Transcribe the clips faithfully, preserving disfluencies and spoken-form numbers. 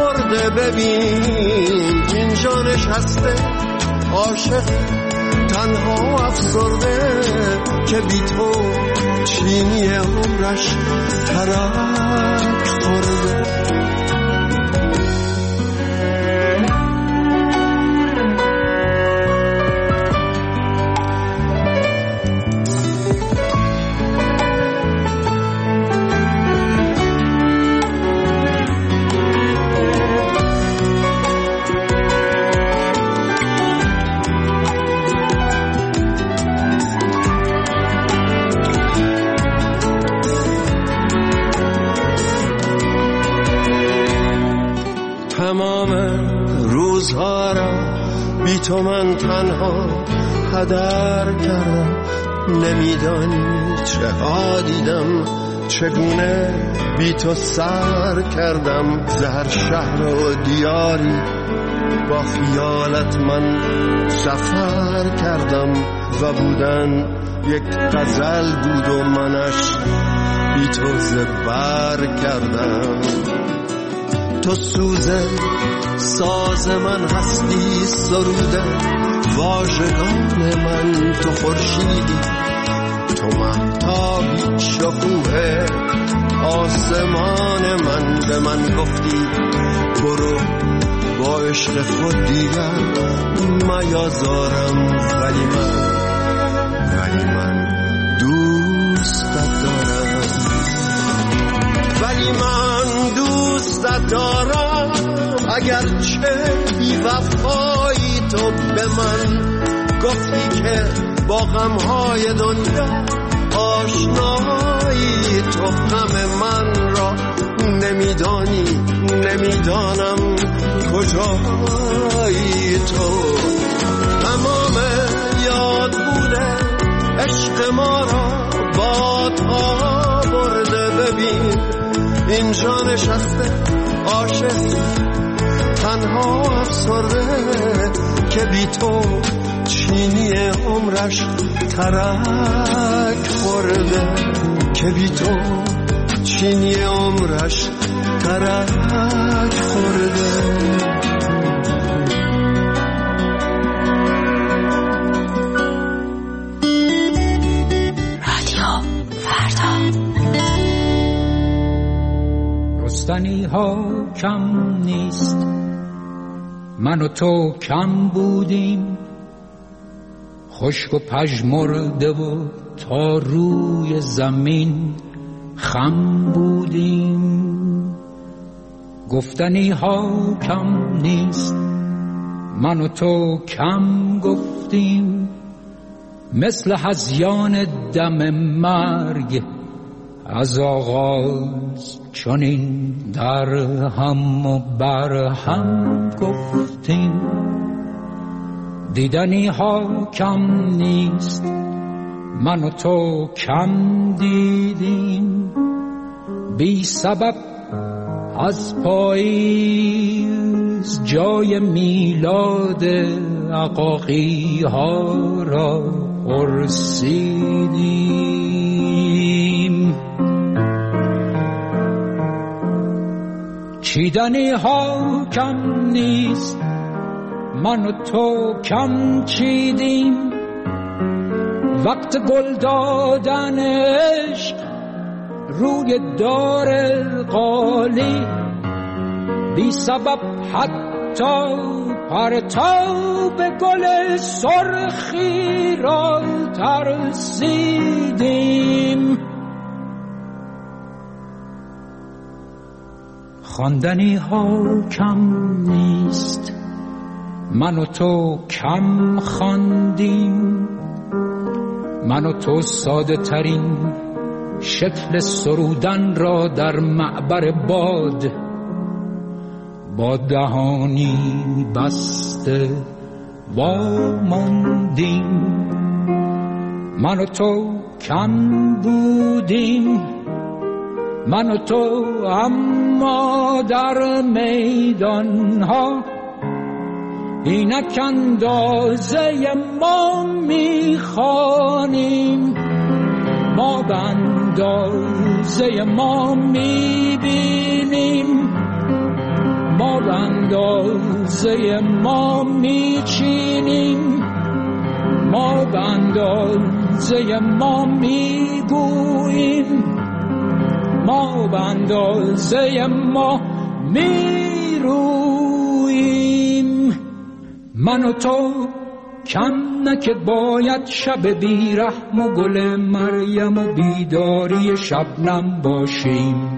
برده ببین اینجا نشسته عاشق تنها افسرده که بی تو چینی عمرش ترک خورده. تمام روزها را بی تو من تنها هدر کردم. نمیدانی چه ها دیدم، چگونه بی تو سر کردم. زهر شهر و دیاری با خیالت من سفر کردم و بودن یک غزل بود و منش بی تو زبر کردم. تو سوزه ساز من هستی، سروده واژگان من تو خورشیدی، تو مهتابی شکوه آسمان من. به من گفتی برو با عشق خود دیگر میازارم، ولی من ولی من دوستت دارم، ولی من دوستت دارم. اگرچه بی وفایی تو به من گفتی که با غمهای دنیا آشنایی، تو غم من را نمیدانی، نمیدانم کجایی. تو تمام یاد بوده عشق ما را بادها برده ببین اینجا نشسته عاشق تنها افسرده که بی تو چینی عمرش ترک خورده، که بی تو چینی عمرش ترک خورده. رستنی ها کم نیست، من و تو کم بودیم، خشک و پژمرده و تا روی زمین خم بودیم. گفتنی ها کم نیست، من و تو کم گفتیم، مثل هذیان دم مرگ از آغاز چنین در هم و بر هم گفتیم. دیدنی ها کم نیست، من و تو کم دیدیم، بی سبب از پاییز جای میلاد عقاقی ها را پرسیدیم. چیدنی ها کم نیست، من و تو کم چیدیم، وقت گل دادن عشق روی دار قالی، بی سبب حتی پرتاب گل سرخی را ترسیدیم. خواندنی ها کم نیست، من و تو کم خواندیم، من و تو ساده ترین شکل سرودن را در معبر باد با دهانی بسته واماندیم. من و تو کم بودیم، من و تو اما در میدان ها اینک اندازه ما میخوانیم، ما به اندازه ما میبینیم، ما به اندازه ما میچینیم، ما به اندازه ما میگوییم، ما به اندازه ما میرویم. من و تو کم نه که باید شب بیرحم و گل مریم و بیداری شبنم باشیم.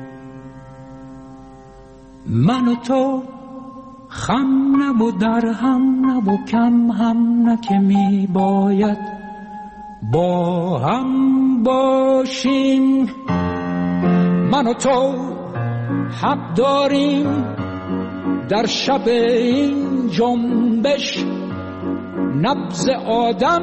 من و تو خم نه و در هم نه و کم هم نه که می باید با هم باشیم. من و تو حق داریم در شب این جنبش نبض آدم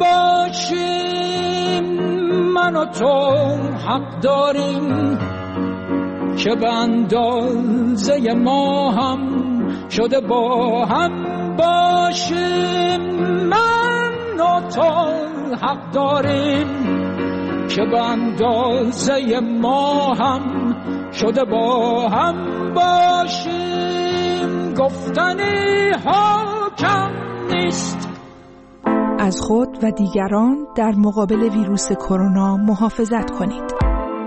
باشیم. من و تو حق داریم که به اندازه ما هم شده با هم باشیم. من و تو حق داریم که به اندازه ما هم شده با هم باشیم. گفتنی ها کم نیست. از خود و دیگران در مقابل ویروس کرونا محافظت کنید.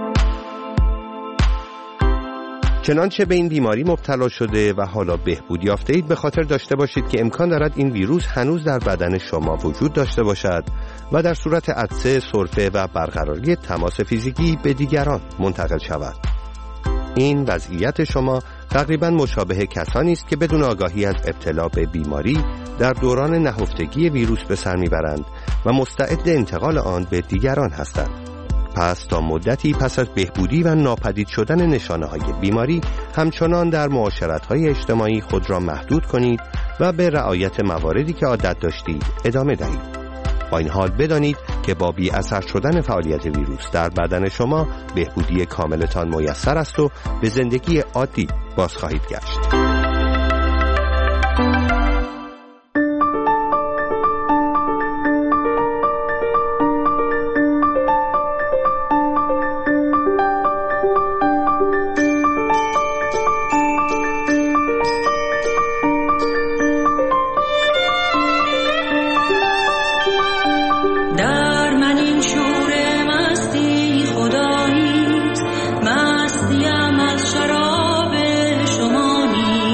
چنانچه به این بیماری مبتلا شده و حالا بهبود یافته اید، به خاطر داشته باشید که امکان دارد این ویروس هنوز در بدن شما وجود داشته باشد و در صورت عطسه، سرفه و برقراری تماس فیزیکی به دیگران منتقل شود. این وضعیت شما تقریباً مشابه کسانی است که بدون آگاهی از ابتلا به بیماری در دوران نهفتگی ویروس به سر میبرند و مستعد انتقال آن به دیگران هستند. پس تا مدتی پس از بهبودی و ناپدید شدن نشانه‌های بیماری، همچنان در معاشرت‌های اجتماعی خود را محدود کنید و به رعایت مواردی که عادت داشتید ادامه دهید. با این حال بدانید که با بی اثر شدن فعالیت ویروس در بدن شما بهبودی کاملتان میسر است و به زندگی عادی باز خواهید گشت. مستیم از شراب شما نیست.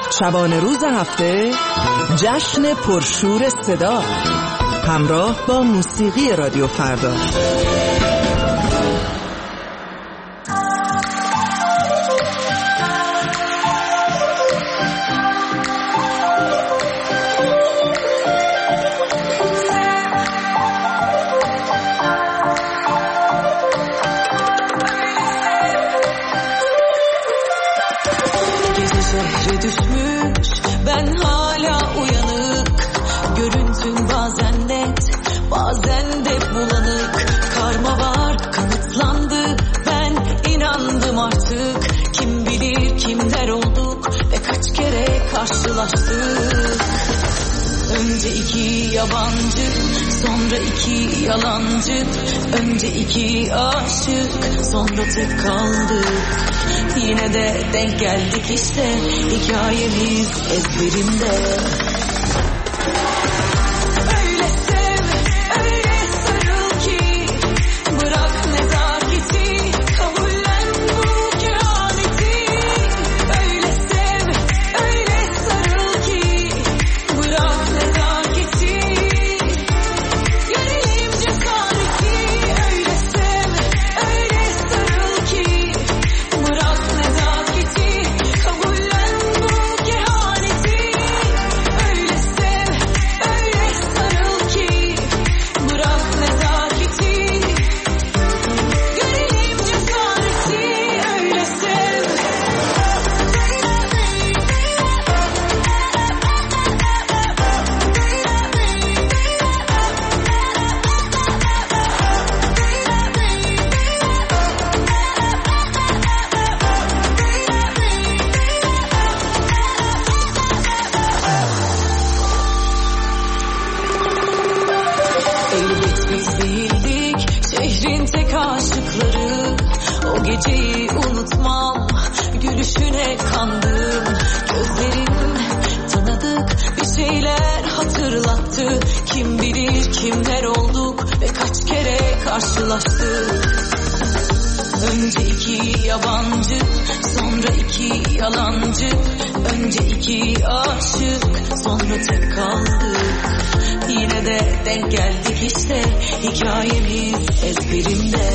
شبانه روز هفته جشن پرشور صدا همراه با موسیقی رادیو فردا. Bazen de bulanık, karma var, kanıtlandı. Ben inandım artık. Kim bilir kimler olduk ve kaç kere karşılaştık. Önce iki yabancı, sonra iki yalancı. Önce iki aşık, sonra tek kaldık. Yine de denk geldik işte, hikayemiz ezberimde. Önce iki yabancı, sonra iki yalancı. Önce iki aşık, sonra tek kaldık. Yine de denk geldik işte, hikayemiz ezberimde.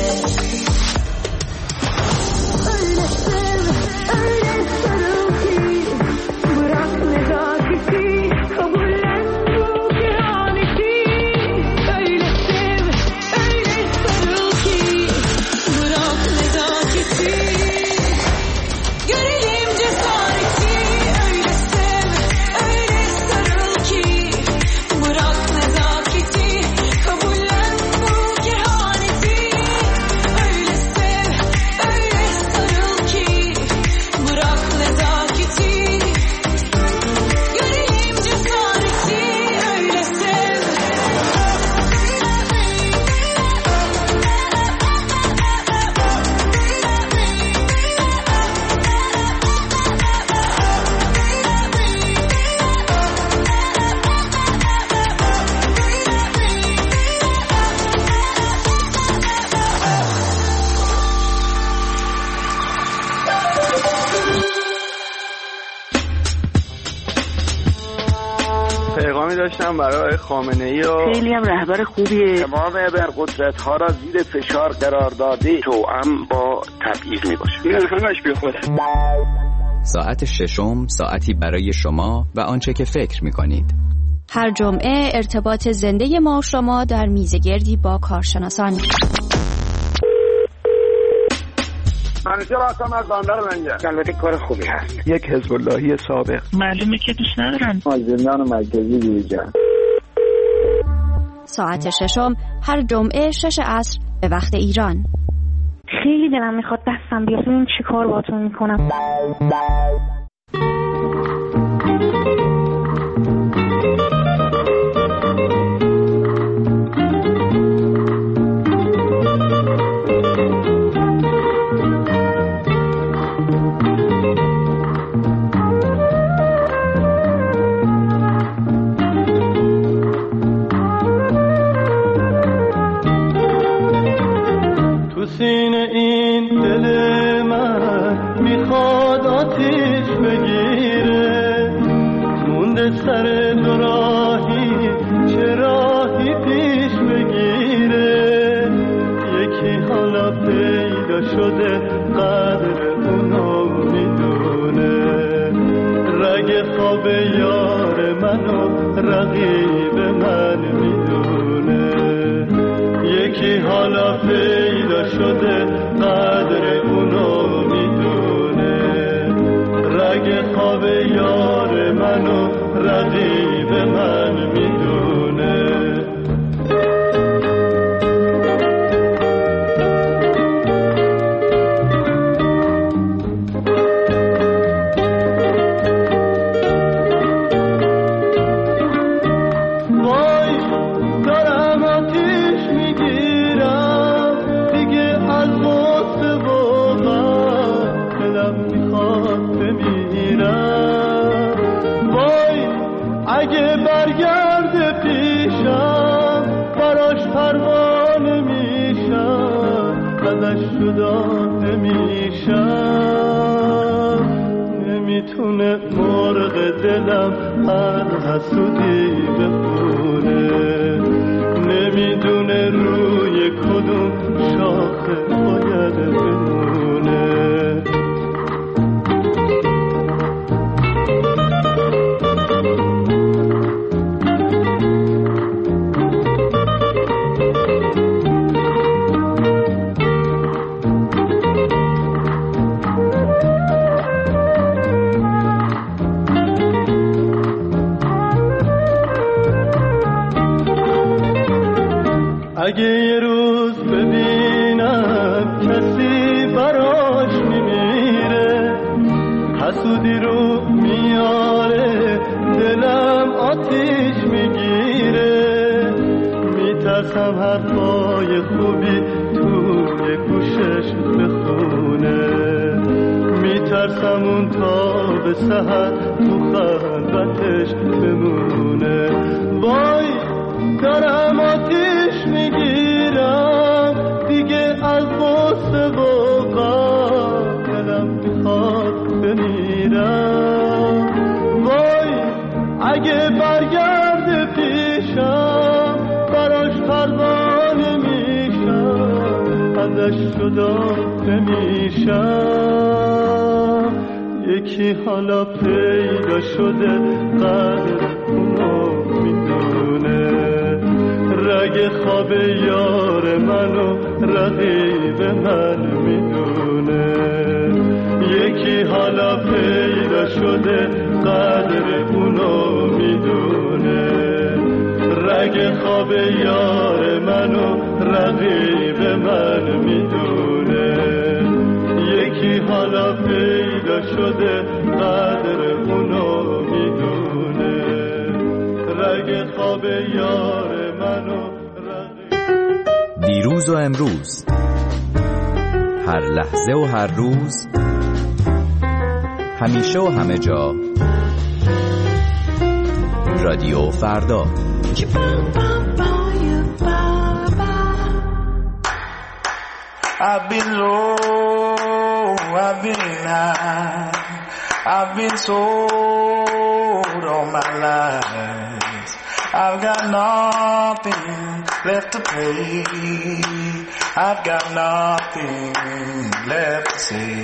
Öyle sev, öyle sarıl ki bırak nezaketi, kabullen bu kehaneti. Öyle sev, öyle sarıl ki bırak nezaketi, görelim cesareti. Öyle sev, öyle sarıl ki bırak nezaketi, kabullen bu kehaneti. Öyle sev, öyle sarıl ki bırak nezaketi, görelim cesareti. Öyle sev. پیغامی داشتم برای خامنه‌ای و خیلی هم رهبر خوبیه. تمام ابرقدرت‌ها را زیر فشار قرار داده، توأم با تبعیض میباشه. این همش بیخوده. ساعت ششم ساعتی برای شما و آنچه که فکر میکنید. هر جمعه ارتباط زنده ما و شما در میزگردی با کارشناسان. منوچه راستم از باندر منگه. البته کار خوبی هست. یک حزب اللهی سابق. معلومه که دوست ندارن. از زندان مرکزی بیرون. ساعت ششم هر جمعه شش عصر به وقت ایران. خیلی دلم میخواد دستم بیاد ببینم چی کار باهاتون میکنم. سینه این دل من میخواد آتیش مونده سر دو راهی چه راهی پیش بگیره یکی حالا پیدا شده قدر اونو میدونه رگ خواب یار منو رقیب من میدونه یکی حالا پیدا شده قدر اونو میدونه رگ خواب یار منو رقیب من میدونه نمیتونه مرغ دلم از حسودی بخونه نمیدونه روی کدوم شاخه باید بمونه اگه یه روز ببینم کسی براش میمیره حسودی رو میاره دلم آتیش میگیره میترسم حرفای خوبی توی گوشش بخونه میترسم اون تا به سحر تو خلوتش بمونه وای دارم آتیش میگیرم دیگه از غصه و غم دلم میخواد بمیرم وای اگه برگرد پیشم براش پروانه میشم ازش جدا نمیشم یکی حالا پیدا شده قدر اونو میدونه رگ خواب یار منو رقیب من میدونه یکی حالا پیدا شده قدر اونو میدونه رگ خواب یار منو رقیب من میدونه یکی حالا پیدا شده قدر اونو میدونه رگ خواب یار منو دیروز و امروز هر لحظه و هر روز همیشه و همه جا رادیو فردا I've been low, I've been high, I've been sold all my life. I've got nothing left to pay. I've got nothing left to say.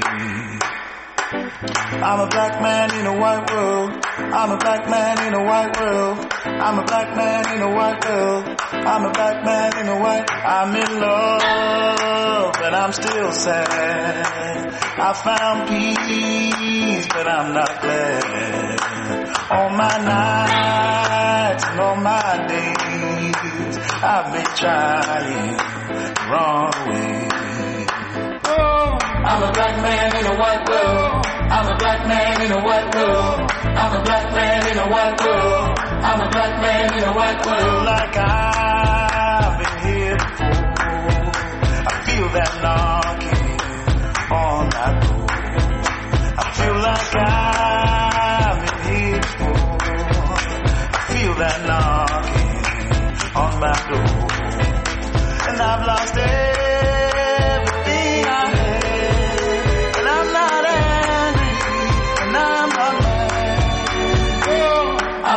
I'm a black man in a white world. I'm a black man in a white world. I'm a black man in a white world. I'm a black man in a white. I'm in love, but I'm still sad. I found peace, but I'm not glad. All my nights and all my days, I've been trying to run away. Oh, I'm a black man in a white world. I'm a black man in a white world. I'm a black man in a white world. I'm a black man in a white world. Like I've been here before. I feel that knocking on that door. I feel like I've been here before. I feel that knocking on my door. And I've lost everything I had. And I'm not angry. And I'm not mad. Oh,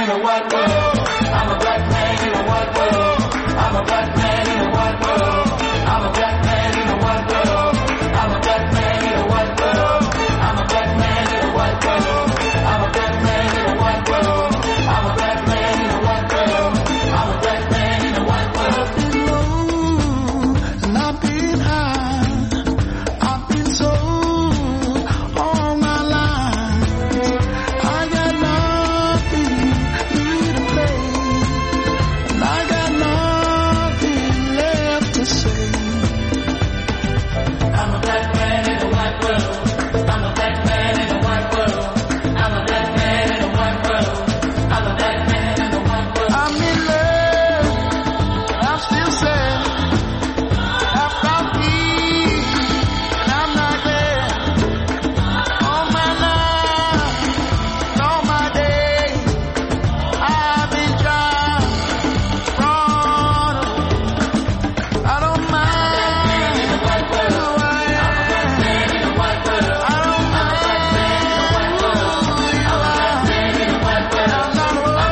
in a white world. I'm a black man in a white world. I'm a black man in a white world. I'm a black man in a white world. I'm a black man in a white world. I'm a black man in a white world. I'm a black man in a white world. I'm a black man in a white world. I'm a black man in a white world. I've been low and I've been high. I've been sold all my life. I got nothing new to play, and I got nothing left to say. I'm a black man in a white world. I'm a black man in a white world. I'm a black man in a white world. I'm a black man in a white world. I'm in love, I'm still sad. I found peace, and I'm not there. All my life, all my days, I've been trying, wrong. I don't mind who I am. I don't mind who you are. I'm not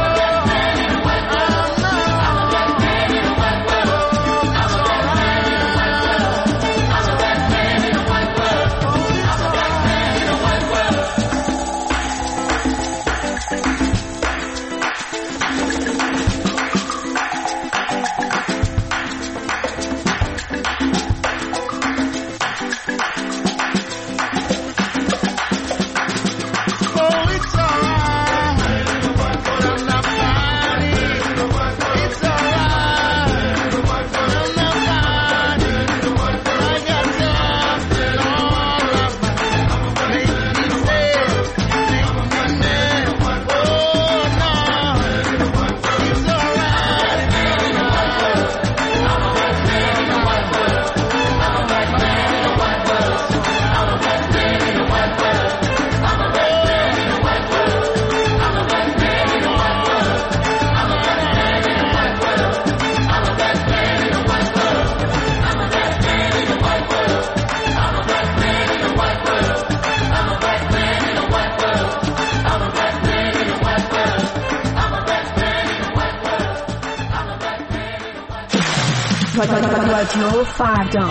رادیو فردا.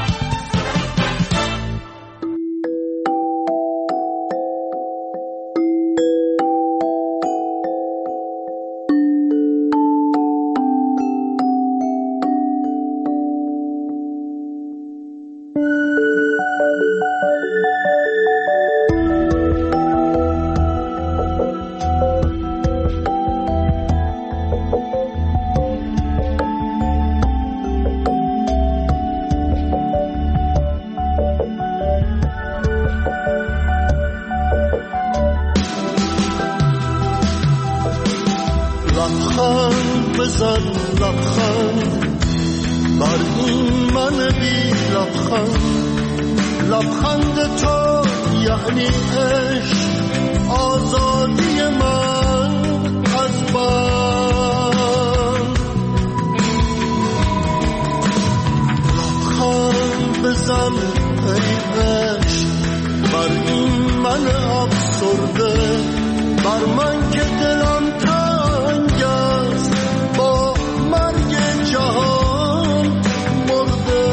لبخند بزن لبخند بر این من بی لبخند. لبخند تو یعنی عشق، آزادی من از بند. لبخند بزن ای عشق بر این من افسرده، بر من که دلم تنگ است با مرگ جهان مرده.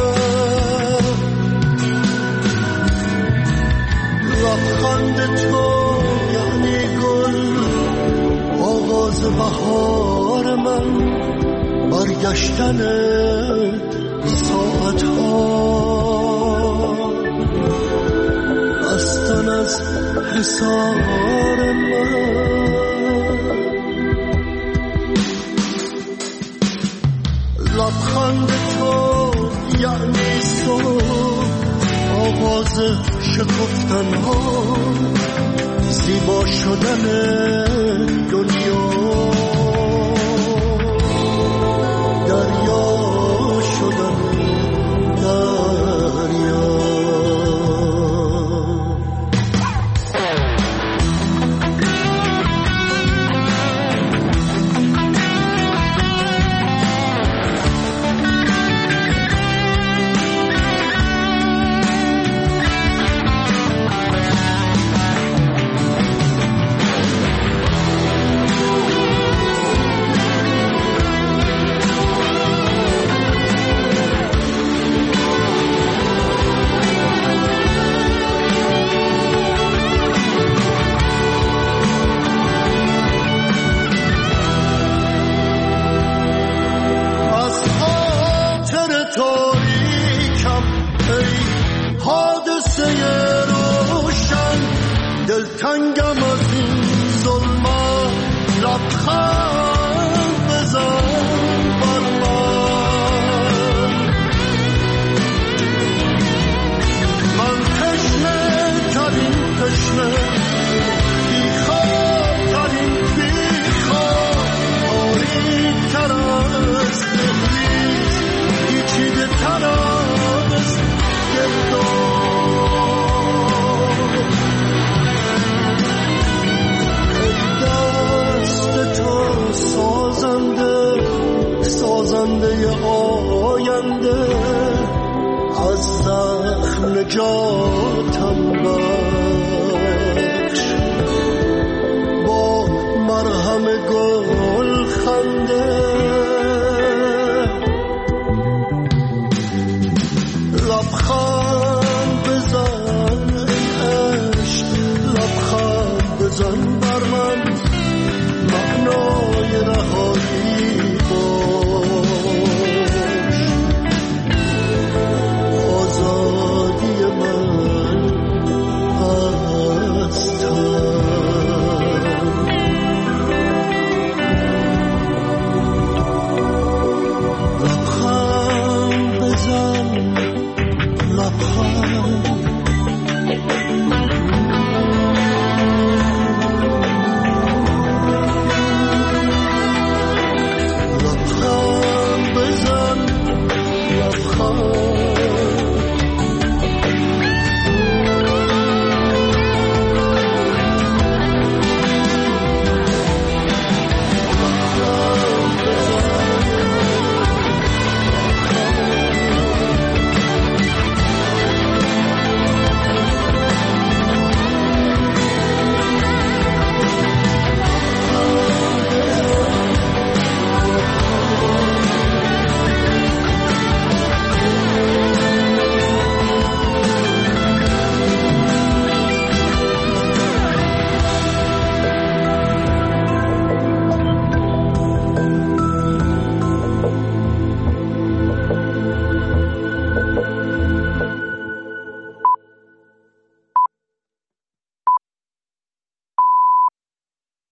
لبخند تو یعنی گل، آغاز بهار من، برگشتن ساعت ها، بستن از حصار من. لبخند تو یعنی صبح، آغاز شکفتن ها، زیبا شدن دنیا، دریا شدن دریا. نجاتم بخش با مرهم گل